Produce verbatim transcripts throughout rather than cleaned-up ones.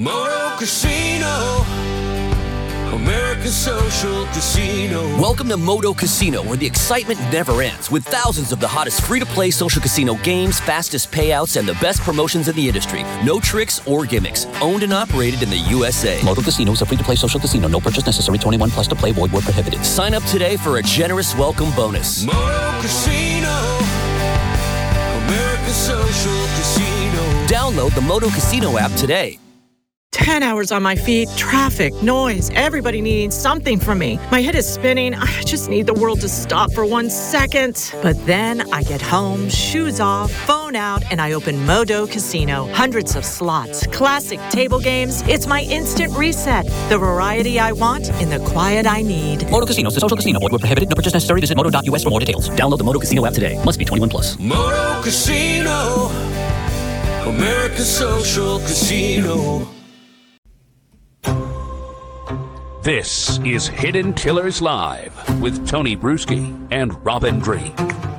Moto Casino, American Social Casino. Welcome to Moto Casino, where the excitement never ends, with thousands of the hottest free-to-play social casino games, fastest payouts, and the best promotions in the industry. No tricks or gimmicks. Owned and operated in the U S A. Moto Casino is a free-to-play social casino. No purchase necessary. twenty-one plus to play. Void where prohibited. Sign up today for a generous welcome bonus. Moto Casino, American Social Casino. Download the Moto Casino app today. ten hours on my feet, traffic, noise, everybody needing something from me. My head is spinning. I just need the world to stop for one second. But then I get home, shoes off, phone out, and I open Moto Casino. Hundreds of slots, classic table games. It's my instant reset. The variety I want in the quiet I need. Moto Casino is a social casino. Void where prohibited. No purchase necessary. Visit moto dot u s for more details. Download the Moto Casino app today. Must be twenty-one plus. Moto Casino, American Social Casino. This is Hidden Killers Live with Tony Bruschi and Robin Dreek.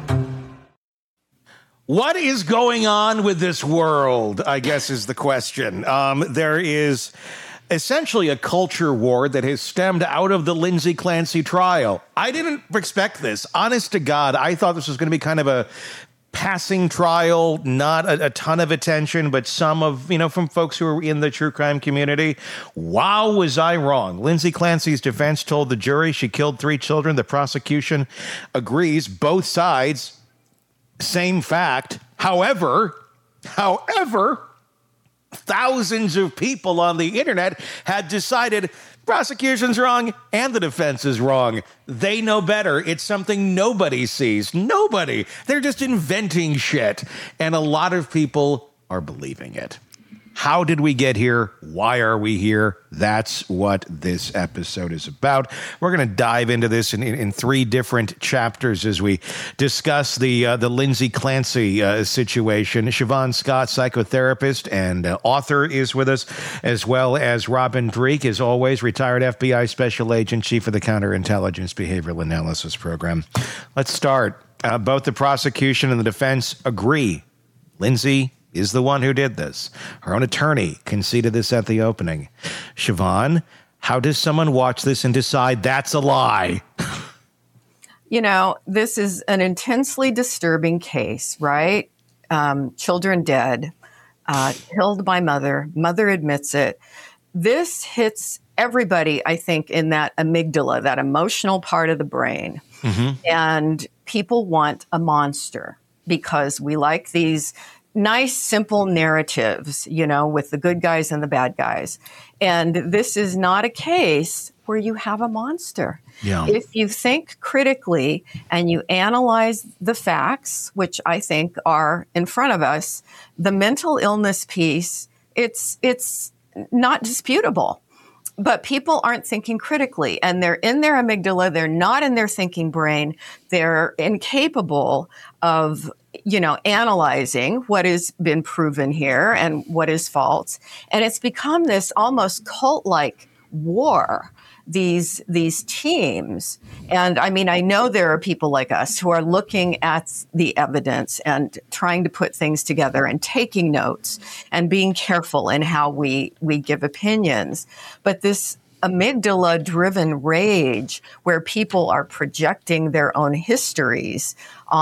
What is going on with this world, I guess, is the question. Um, there is essentially a culture war that has stemmed out of the Lindsay Clancy trial. I didn't expect this. Honest to God, I thought this was going to be kind of a passing trial, not a, a ton of attention, but some of, you know, from folks who are in the true crime community. Wow, was I wrong. Lindsay Clancy's defense told the jury she killed three children. The prosecution agrees. Both sides, same fact. However, however, thousands of people on the internet had decided prosecution's wrong and the defense is wrong. They know better. It's something nobody sees. Nobody. They're just inventing shit. And a lot of people are believing it. How did we get here? Why are we here? That's what this episode is about. We're going to dive into this in, in, in three different chapters as we discuss the uh, the Lindsay Clancy uh, situation. Siobhan Scott, psychotherapist and uh, author, is with us, as well as Robin Dreek, as always, retired F B I special agent, chief of the Counterintelligence Behavioral Analysis Program. Let's start. Uh, both the prosecution and the defense agree. Lindsay is the one who did this. Her own attorney conceded this at the opening. Siobhan, how does someone watch this and decide that's a lie? You know, this is an intensely disturbing case, right? Um, children dead, uh, killed by mother. Mother admits it. This hits everybody, I think, in that amygdala, that emotional part of the brain. Mm-hmm. And people want a monster because we like these nice, simple narratives, you know, with the good guys and the bad guys. And this is not a case where you have a monster. Yeah. If you think critically and you analyze the facts, which I think are in front of us, the mental illness piece, it's it's not disputable. But people aren't thinking critically, and they're in their amygdala. They're not in their thinking brain. They're incapable of, you know, analyzing what has been proven here and what is false. And it's become this almost cult-like war, these these teams. And I mean, I know there are people like us who are looking at the evidence and trying to put things together and taking notes and being careful in how we, we give opinions. But this amygdala-driven rage where people are projecting their own histories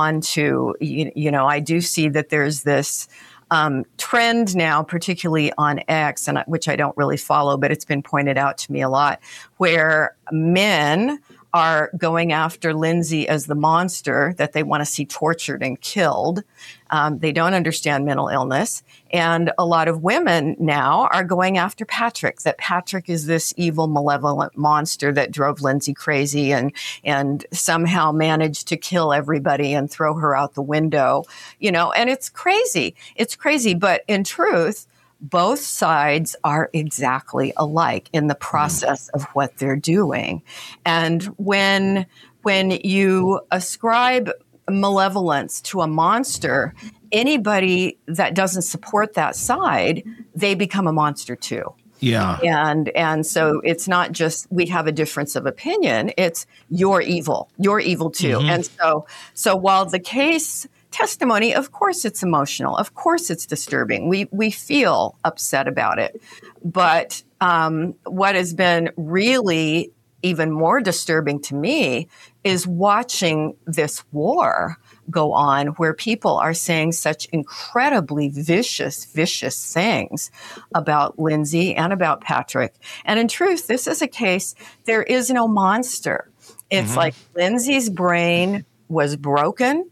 onto, you, you know, I do see that there's this Um, trend now, particularly on X, and which I don't really follow, but it's been pointed out to me a lot, where men are going after Lindsay as the monster that they want to see tortured and killed. Um, they don't understand mental illness. And a lot of women now are going after Patrick, that Patrick is this evil, malevolent monster that drove Lindsay crazy and, and somehow managed to kill everybody and throw her out the window, you know, and it's crazy. It's crazy. But in truth, both sides are exactly alike in the process of what they're doing. And when when you ascribe malevolence to a monster, anybody that doesn't support that side, they become a monster too. Yeah. And and so it's not just we have a difference of opinion, it's you're evil. You're evil too. Mm-hmm. And so so while the case testimony, of course it's emotional. Of course it's disturbing. We we feel upset about it. But um, what has been really even more disturbing to me is watching this war go on where people are saying such incredibly vicious, vicious things about Lindsay and about Patrick. And in truth, this is a case, there is no monster. It's mm-hmm. like Lindsay's brain was broken.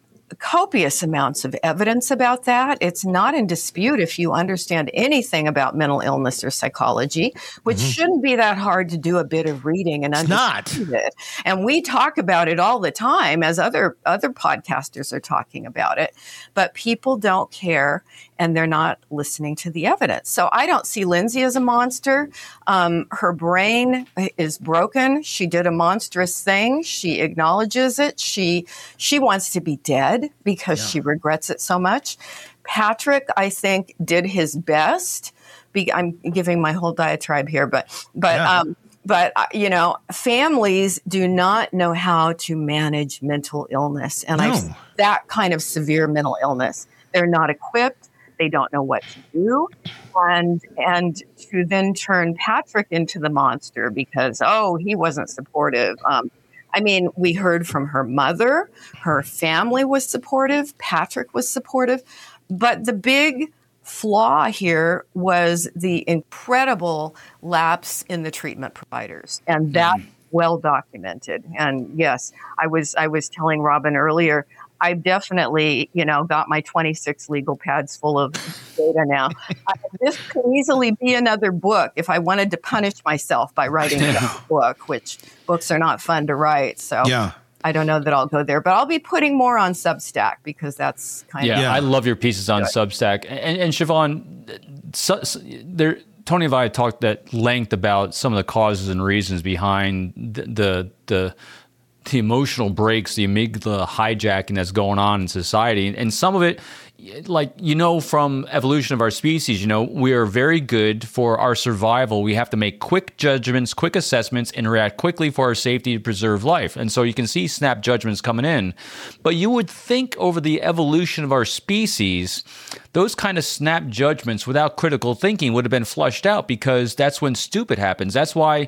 Copious amounts of evidence about that. It's not in dispute if you understand anything about mental illness or psychology, which mm-hmm. shouldn't be that hard to do a bit of reading and it's understand not. it. And we talk about it all the time as other other podcasters are talking about it, but people don't care and they're not listening to the evidence. So I don't see Lindsay as a monster. Um, her brain is broken. She did a monstrous thing. She acknowledges it. She she wants to be dead because yeah. she regrets it so much. Patrick, I think, did his best. Be, I'm giving my whole diatribe here, but but yeah. um, but uh, you know, families do not know how to manage mental illness, and no. I've that kind of severe mental illness. They're not equipped. They don't know what to do, and and to then turn Patrick into the monster because oh he wasn't supportive. Um, I mean, we heard from her mother, her family was supportive, Patrick was supportive, but the big flaw here was the incredible lapse in the treatment providers, and that's well documented. And yes, I was I was telling Robin earlier, I've definitely, you know, got my twenty-six legal pads full of data now. I, this could easily be another book if I wanted to punish myself by writing a book, which books are not fun to write. So yeah. I don't know that I'll go there, but I'll be putting more on Substack because that's kind yeah, of. Yeah, I love your pieces on Substack. And, and Siobhan, so, so there, Tony and I talked at length about some of the causes and reasons behind the, the, the the emotional breaks, the amygdala hijacking that's going on in society. And some of it, like, you know, from evolution of our species, you know, we are very good for our survival. We have to make quick judgments, quick assessments, and react quickly for our safety to preserve life. And so you can see snap judgments coming in. But you would think over the evolution of our species, those kind of snap judgments without critical thinking would have been flushed out because that's when stupid happens. That's why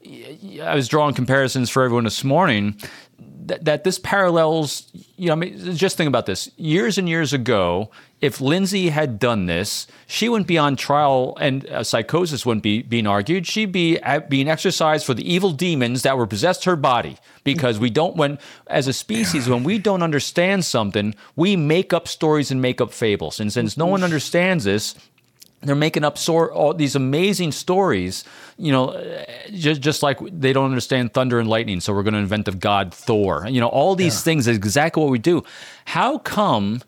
I was drawing comparisons for everyone this morning. That, that this parallels, you know, I mean, just think about this. Years and years ago, if Lindsay had done this, she wouldn't be on trial and uh, psychosis wouldn't be being argued. She'd be at, being exercised for the evil demons that were possessed her body. Because we don't, when as a species, when we don't understand something, we make up stories and make up fables. And since no one understands this, they're making up so, all these amazing stories, you know, just, just like they don't understand thunder and lightning, so we're going to invent the god Thor. You know, all these yeah. things is exactly what we do. How come,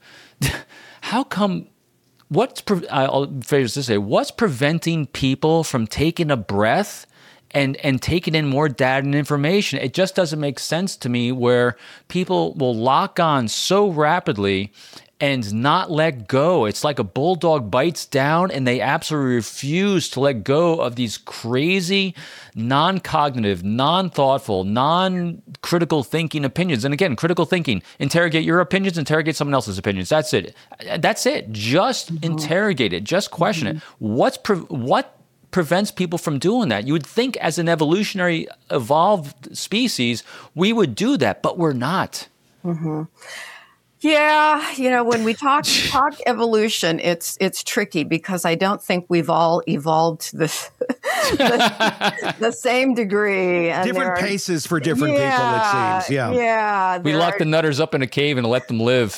how come, what's, pre- I'll phrase this to say, what's preventing people from taking a breath and and taking in more data and information? It just doesn't make sense to me where people will lock on so rapidly and not let go. It's like a bulldog bites down and they absolutely refuse to let go of these crazy, non-cognitive, non-thoughtful, non-critical thinking opinions. And again, critical thinking, interrogate your opinions, interrogate someone else's opinions. That's it. That's it. Just mm-hmm. interrogate it. Just question mm-hmm. it. What's pre- what prevents people from doing that? You would think as an evolutionary evolved species, we would do that, but we're not. Mm-hmm. Yeah, you know, when we talk talk evolution, it's it's tricky because I don't think we've all evolved to the the, the same degree. And different are, paces for different yeah, people, it seems. Yeah, yeah. We lock are, the nutters up in a cave and let them live.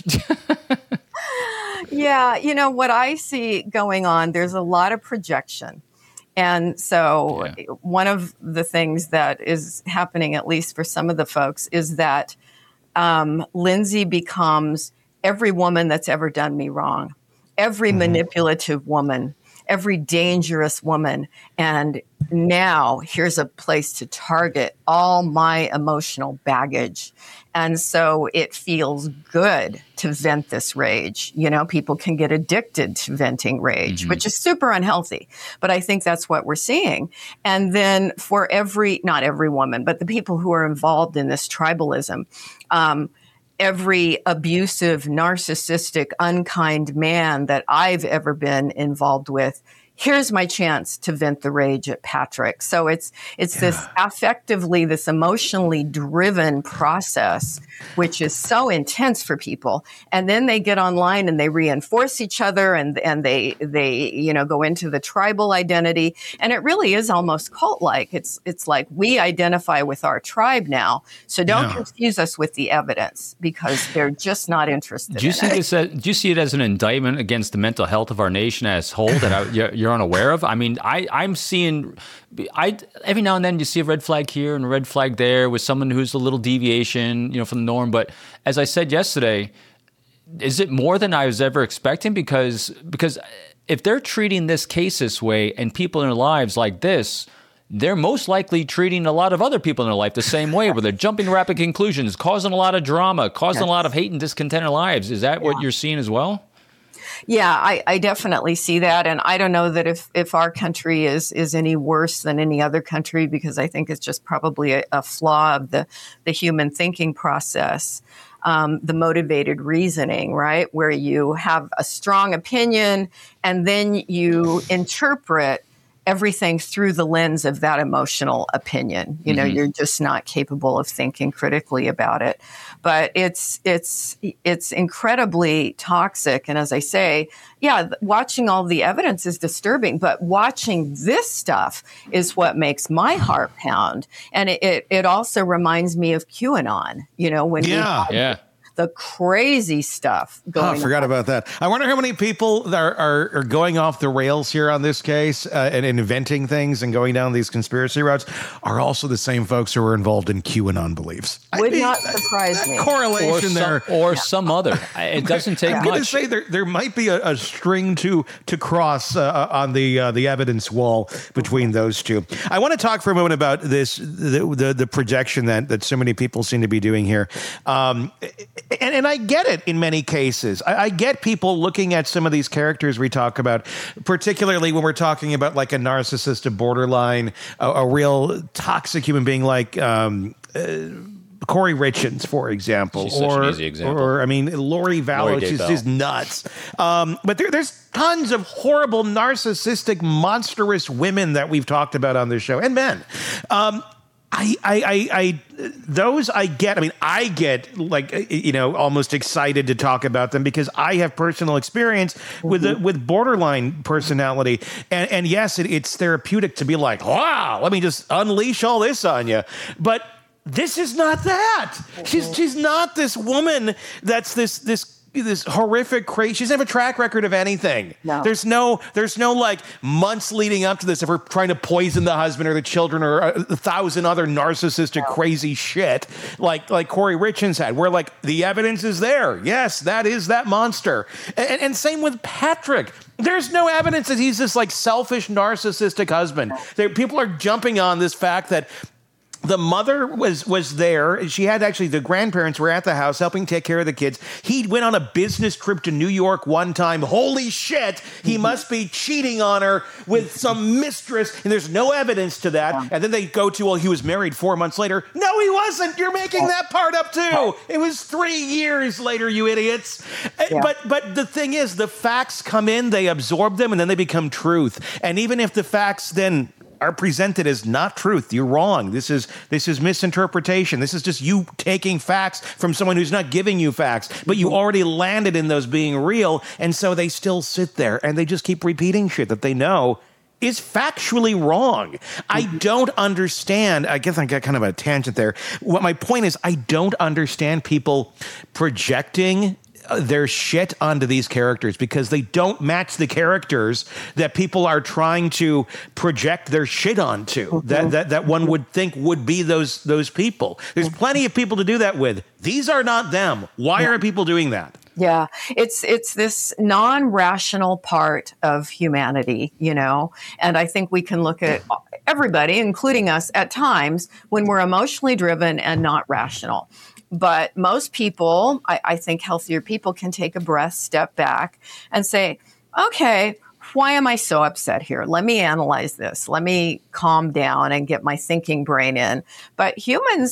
Yeah, you know what I see going on. There's a lot of projection. And so yeah. one of the things that is happening, at least for some of the folks, is that um, Lindsay becomes every woman that's ever done me wrong, every mm-hmm. manipulative woman, every dangerous woman. And now here's a place to target all my emotional baggage. And so it feels good to vent this rage. You know, people can get addicted to venting rage, mm-hmm. which is super unhealthy. But I think that's what we're seeing. And then for every, not every woman, but the people who are involved in this tribalism, um, every abusive, narcissistic, unkind man that I've ever been involved with, here's my chance to vent the rage at Patrick. So it's it's yeah. this affectively, this emotionally driven process, which is so intense for people. And then they get online and they reinforce each other, and and they they you know go into the tribal identity, and it really is almost cult-like. It's it's like we identify with our tribe now, so don't yeah. confuse us with the evidence, because they're just not interested. Do you in see it. this? As, do you see it as an indictment against the mental health of our nation as whole that I, you're, you're unaware of? I mean, I, I'm seeing, I every now and then you see a red flag here and a red flag there with someone who's a little deviation, you know, from the norm. But as I said yesterday, is it more than I was ever expecting? Because because if they're treating this case this way and people in their lives like this, they're most likely treating a lot of other people in their life the same way, where they're jumping to rapid conclusions, causing a lot of drama, causing yes. a lot of hate and discontent in their lives. Is that yeah. what you're seeing as well? Yeah, I, I definitely see that. And I don't know that if, if our country is is any worse than any other country, because I think it's just probably a, a flaw of the, the human thinking process, um, the motivated reasoning, right? Where you have a strong opinion and then you interpret everything through the lens of that emotional opinion. You know, mm-hmm. you're just not capable of thinking critically about it. But it's it's it's incredibly toxic. And as I say, yeah, watching all the evidence is disturbing, but watching this stuff is what makes my heart pound. And it it, it also reminds me of QAnon, you know, when yeah. we yeah. the crazy stuff going on. Oh, I forgot on. about that. I wonder how many people are, are, are going off the rails here on this case uh, and inventing things and going down these conspiracy routes are also the same folks who are involved in QAnon beliefs. Would I mean, not surprise that, me. That correlation or there. Some, or yeah. some other. It doesn't take I'm much. I'm going to say there, there might be a, a string to to cross uh, on the uh, the evidence wall between those two. I want to talk for a moment about this, the the, the projection that, that so many people seem to be doing here. Um, and, and I get it in many cases. I, I get people looking at some of these characters we talk about, particularly when we're talking about like a narcissist, a borderline, a, a real toxic human being like um, uh, Corey Richins, for example. She's or, such an easy example. Or, I mean, Lori Vallow, she's just nuts. Um, but there, there's tons of horrible, narcissistic, monstrous women that we've talked about on this show, and men. Um, I, I, I, I, those I get. I mean, I get like, you know, almost excited to talk about them because I have personal experience with the, with borderline personality, and and yes, it, it's therapeutic to be like, wow, let me just unleash all this on you, but this is not that. She's she's not this woman that's this this. this horrific crazy. She doesn't have a track record of anything. No. There's no, there's no like months leading up to this of her trying to poison the husband or the children or a, a thousand other narcissistic no. crazy shit like like Corey Richins had, where like the evidence is there. Yes, that is that monster. And, and same with Patrick. There's no evidence that he's this like selfish narcissistic husband. There, people are jumping on this fact that the mother was was there. She had actually, the grandparents were at the house helping take care of the kids. He went on a business trip to New York one time. Holy shit, he must be cheating on her with some mistress, and there's no evidence to that. And then they go to, well, he was married four months later. No, he wasn't. You're making that part up too. It was three years later, you idiots. Yeah. But but the thing is, the facts come in, they absorb them, and then they become truth. And even if the facts then are presented as not truth, you're wrong. This is this is misinterpretation. This is just you taking facts from someone who's not giving you facts, but you already landed in those being real, and so they still sit there and they just keep repeating shit that they know is factually wrong. I don't understand. I guess I got kind of a tangent there. What my point is, I don't understand people projecting their shit onto these characters because they don't match the characters that people are trying to project their shit onto. Mm-hmm. That that that one would think would be those those people. There's plenty of people to do that with. These are not them. Why yeah. are people doing that? Yeah, it's it's this non-rational part of humanity, you know, and I think we can look at everybody, including us, at times when we're emotionally driven and not rational. But most people, I, I think healthier people, can take a breath, step back, and say, okay, why am I so upset here? Let me analyze this. Let me calm down and get my thinking brain in. But humans,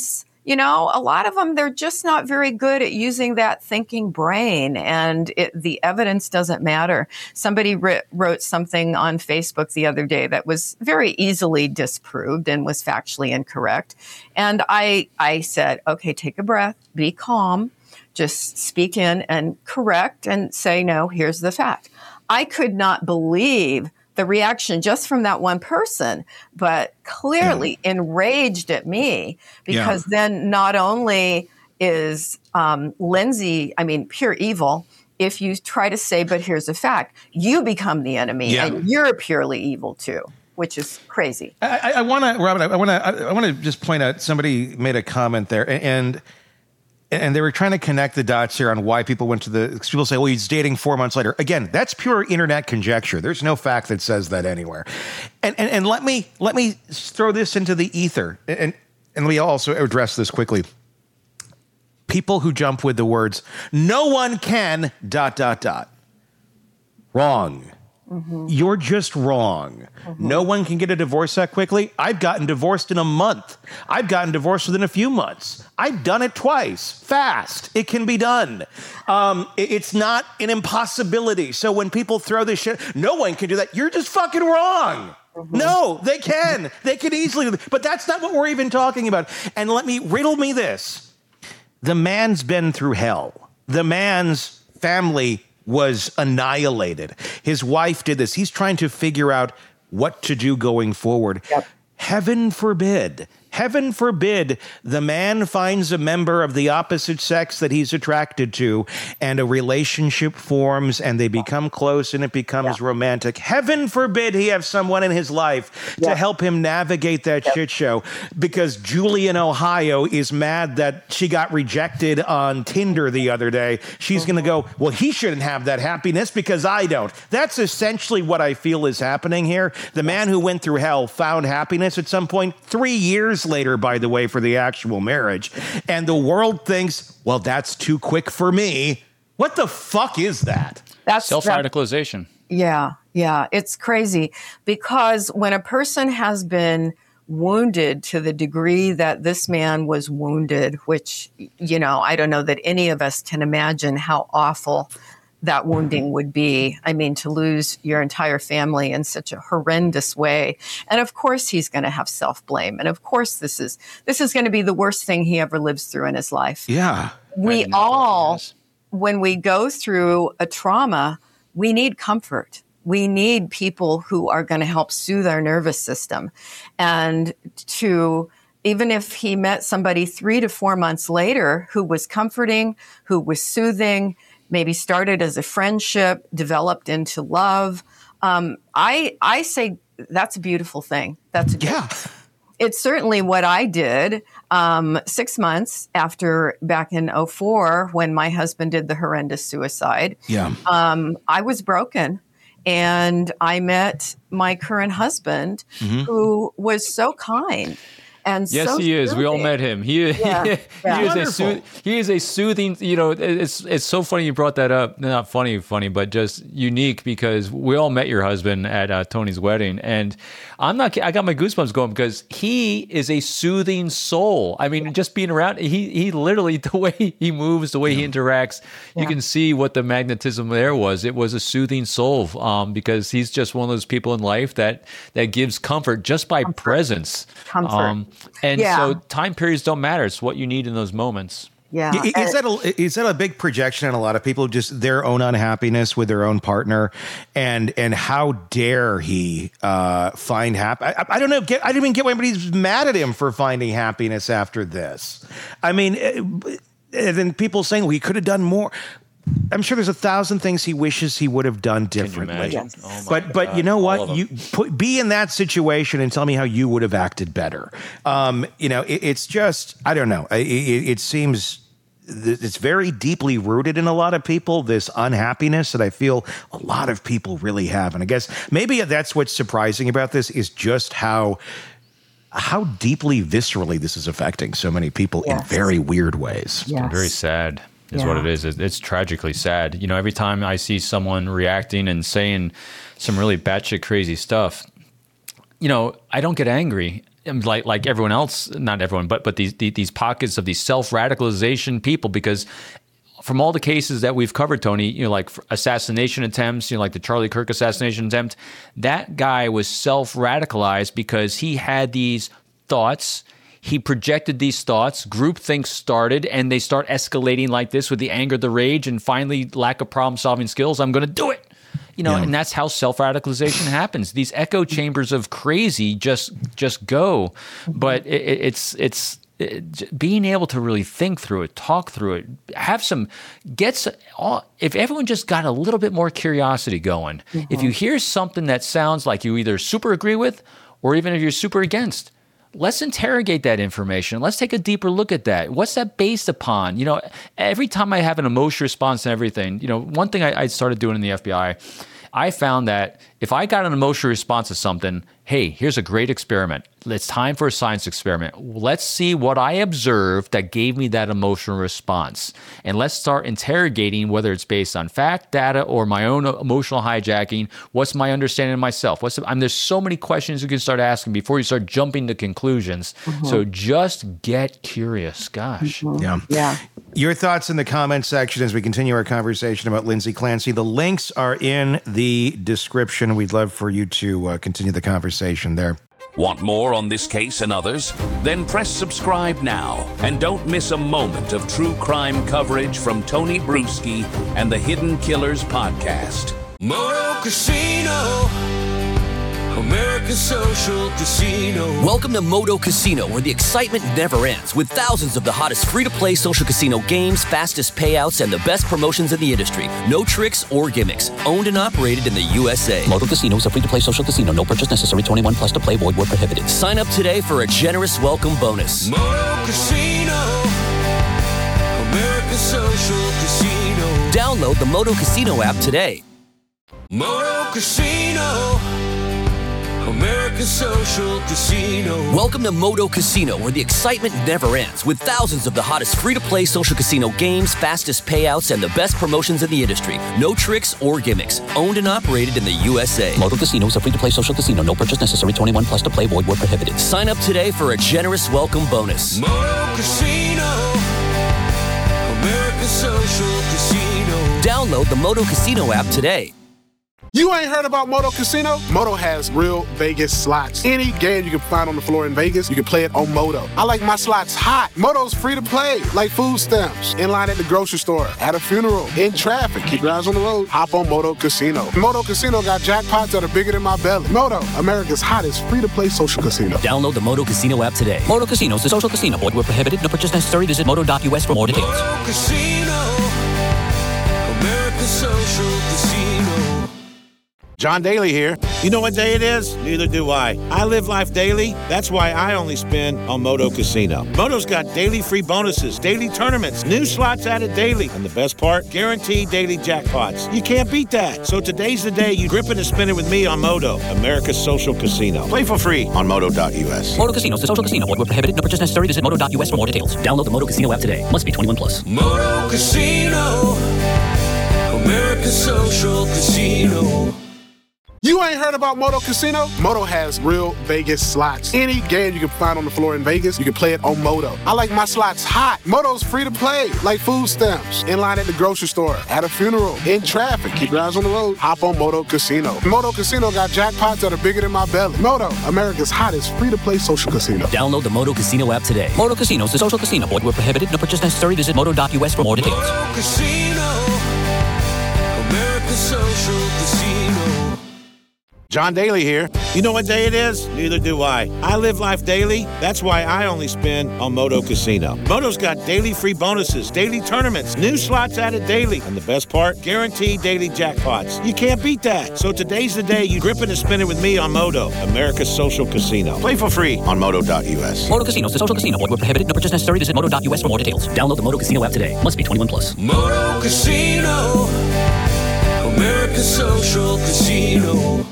you know, a lot of them, they're just not very good at using that thinking brain, and it, the evidence doesn't matter. Somebody writ, wrote something on Facebook the other day that was very easily disproved and was factually incorrect. And I, I said, okay, take a breath, be calm, just speak in and correct and say, no, here's the fact. I could not believe the reaction just from that one person, but clearly yeah. enraged at me, because yeah. then not only is um, Lindsay, I mean, pure evil. If you try to say, but here's a fact, you become the enemy yeah. and you're purely evil too, which is crazy. I, I want to, Robin, I want to, I want to just point out, somebody made a comment there, and And they were trying to connect the dots here on why people went to the, people say, well, he's dating four months later. Again, that's pure internet conjecture. There's no fact that says that anywhere. And and, and let me let me throw this into the ether. And, and let me also address this quickly. People who jump with the words, no one can, dot, dot, dot. Wrong. Mm-hmm. You're just wrong. Mm-hmm. No one can get a divorce that quickly. I've gotten divorced in a month. I've gotten divorced within a few months. I've done it twice. Fast. It can be done. Um, it, it's not an impossibility. So when people throw this shit, no one can do that. You're just fucking wrong. Mm-hmm. No, they can. They can easily do that. But that's not what we're even talking about. And let me, riddle me this. The man's been through hell. The man's family was annihilated. His wife did this. He's trying to figure out what to do going forward. Yep. Heaven forbid, heaven forbid the man finds a member of the opposite sex that he's attracted to, and a relationship forms and they become close and it becomes yeah. romantic. Heaven forbid he have someone in his life yeah. to help him navigate that yep. shit show, because Julie in Ohio is mad that she got rejected on Tinder the other day. She's mm-hmm. going to go, well, he shouldn't have that happiness because I don't. That's essentially what I feel is happening here. The man who went through hell found happiness at some point, three years later, by the way, for the actual marriage. And the world thinks, well, that's too quick for me. What the fuck is that? That's self-radicalization. That, yeah, yeah. It's crazy, because when a person has been wounded to the degree that this man was wounded, which, you know, I don't know that any of us can imagine how awful that wounding would be. I mean, to lose your entire family in such a horrendous way. And of course, he's going to have self-blame. And of course, this is this is going to be the worst thing he ever lives through in his life. Yeah. We all, when we go through a trauma, we need comfort. We need people who are going to help soothe our nervous system. And to, even if he met somebody three to four months later who was comforting, who was soothing, maybe started as a friendship, developed into love. Um, I I say that's a beautiful thing. That's a yeah. It's certainly what I did um, six months after, back in oh four, when my husband did the horrendous suicide. Yeah, um, I was broken, and I met my current husband, mm-hmm. who was so kind. And yes, so he is. soothing. We all met him. He, yeah. he, yeah. he is a sooth, he is a soothing. You know, it's it's so funny you brought that up. Not funny, funny, but just unique, because we all met your husband at uh, Tony's wedding, and I'm not. I got my goosebumps going because he is a soothing soul. I mean, just being around, he he literally, the way he moves, the way he interacts, yeah. you can see what the magnetism there was. It was a soothing soul, um, because he's just one of those people in life that that gives comfort just by comfort. presence. Comfort. Um, And yeah. so time periods don't matter. It's what you need in those moments. Yeah. Is that a, is that a big projection on a lot of people, just their own unhappiness with their own partner, and and how dare he uh, find happiness? I, I don't know. Get, I didn't even get why anybody's mad at him for finding happiness after this. I mean, and then people saying, well, he could have done more. I'm sure there's a thousand things he wishes he would have done differently. Yes. Oh but but God. You know what? You put, be in that situation and tell me how you would have acted better. Um, you know, it, it's just, I don't know. It, it, it seems it's very deeply rooted in a lot of people, this unhappiness that I feel a lot of people really have. And I guess maybe that's what's surprising about this, is just how how deeply viscerally this is affecting so many people yes. in very weird ways. Yes. Very sad. Is yeah. what it is. It's tragically sad. You know, every time I see someone reacting and saying some really batshit crazy stuff, you know, I don't get angry. like like everyone else, not everyone, but but these these pockets of these self-radicalization people, because from all the cases that we've covered, Tony, you know, like assassination attempts, you know, like the Charlie Kirk assassination attempt, that guy was self-radicalized because he had these thoughts. He projected these thoughts, groupthink started, and they start escalating like this with the anger, the rage, and finally lack of problem-solving skills. I'm going to do it. You know, yeah. And that's how self-radicalization happens. These echo chambers of crazy just just go. But it, it's it's it, being able to really think through it, talk through it, have some, gets all, if everyone just got a little bit more curiosity going, mm-hmm. if you hear something that sounds like you either super agree with or even if you're super against, let's interrogate that information. Let's take a deeper look at that. What's that based upon? You know, every time I have an emotional response to everything, you know, one thing I, I started doing in the F B I, I found that if I got an emotional response to something, hey, here's a great experiment. It's time for a science experiment. Let's see what I observed that gave me that emotional response. And let's start interrogating whether it's based on fact, data, or my own emotional hijacking. What's my understanding of myself? What's the, I mean, there's so many questions you can start asking before you start jumping to conclusions. Mm-hmm. So just get curious. Gosh. Mm-hmm. Yeah. Yeah. Your thoughts in the comment section as we continue our conversation about Lindsay Clancy. The links are in the description. We'd love for you to uh, continue the conversation there. Want more on this case and others? Then press subscribe now and don't miss a moment of true crime coverage from Tony Bruschi and the Hidden Killers podcast. Moto Casino, America's social casino. Welcome to Moto Casino, where the excitement never ends, with thousands of the hottest free-to-play social casino games, fastest payouts, and the best promotions in the industry. No tricks or gimmicks. Owned and operated in the U S A. Moto Casino is a free-to-play social casino. No purchase necessary. twenty-one plus to play. Void where prohibited. Sign up today for a generous welcome bonus. Moto Casino, America's social casino. Download the Moto Casino app today. Moto Casino, America's social casino. Welcome to Moto Casino, where the excitement never ends, with thousands of the hottest free-to-play social casino games, fastest payouts, and the best promotions in the industry. No tricks or gimmicks. Owned and operated in the U S A. Moto Casino is a free-to-play social casino. No purchase necessary. twenty-one plus to play. Void where prohibited. Sign up today for a generous welcome bonus. Moto Casino, America's social casino. Download the Moto Casino app today. You ain't heard about Moto Casino? Moto has real Vegas slots. Any game you can find on the floor in Vegas, you can play it on Moto. I like my slots hot. Moto's free to play, like food stamps. In line at the grocery store, at a funeral, in traffic. Keep your eyes on the road. Hop on Moto Casino. Moto Casino got jackpots that are bigger than my belly. Moto, America's hottest free-to-play social casino. Download the Moto Casino app today. Moto Casino is a social casino. Void where prohibited. No purchase necessary. Visit moto dot U S for more details. Moto Casino, America's social casino. John Daly here. You know what day it is? Neither do I. I live life daily. That's why I only spin on Moto Casino. Moto's got daily free bonuses, daily tournaments, new slots added daily, and the best part, guaranteed daily jackpots. You can't beat that. So today's the day you grip it and spin it with me on Moto, America's social casino. Play for free on moto dot U S. Moto Casino is a social casino. Void where prohibited. No purchase necessary. Visit moto dot U S for more details. Download the Moto Casino app today. Must be twenty-one plus. Moto Casino, America's social casino. You ain't heard about Moto Casino? Moto has real Vegas slots. Any game you can find on the floor in Vegas, you can play it on Moto. I like my slots hot. Moto's free to play, like food stamps. In line at the grocery store, at a funeral, in traffic. Keep your eyes on the road. Hop on Moto Casino. Moto Casino got jackpots that are bigger than my belly. Moto, America's hottest free-to-play social casino. Download the Moto Casino app today. Moto Casino is a social casino. Void where prohibited. No purchase necessary. Visit moto dot U S for more details. Moto Casino, America's social casino. John Daly here. You know what day it is? Neither do I. I live life daily. That's why I only spin on Moto Casino. Moto's got daily free bonuses, daily tournaments, new slots added daily, and the best part, guaranteed daily jackpots. You can't beat that. So today's the day you grip it and spin it with me on Moto, America's social casino. Play for free on moto dot U S. Moto Casino is a social casino. Void where prohibited. No purchase necessary. Visit moto dot U S for more details. Download the Moto Casino app today. Must be twenty-one plus. Moto Casino, America's social casino.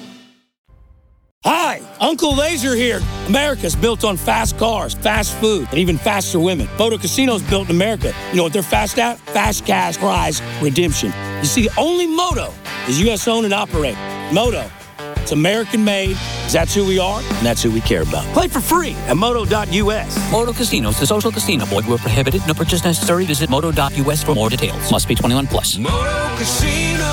Hi, Uncle Laser here. America's built on fast cars, fast food, and even faster women. Moto Casino's built in America. You know what they're fast at? Fast cash prize redemption. You see, only Moto is U S owned and operated. Moto, It's American made, 'cause that's who we are, and that's who we care about. Play for free at moto dot U S. Moto Casinos, the social casino. Void where prohibited. No purchase necessary. Visit moto dot U S for more details. Must be twenty-one plus. Moto Casino.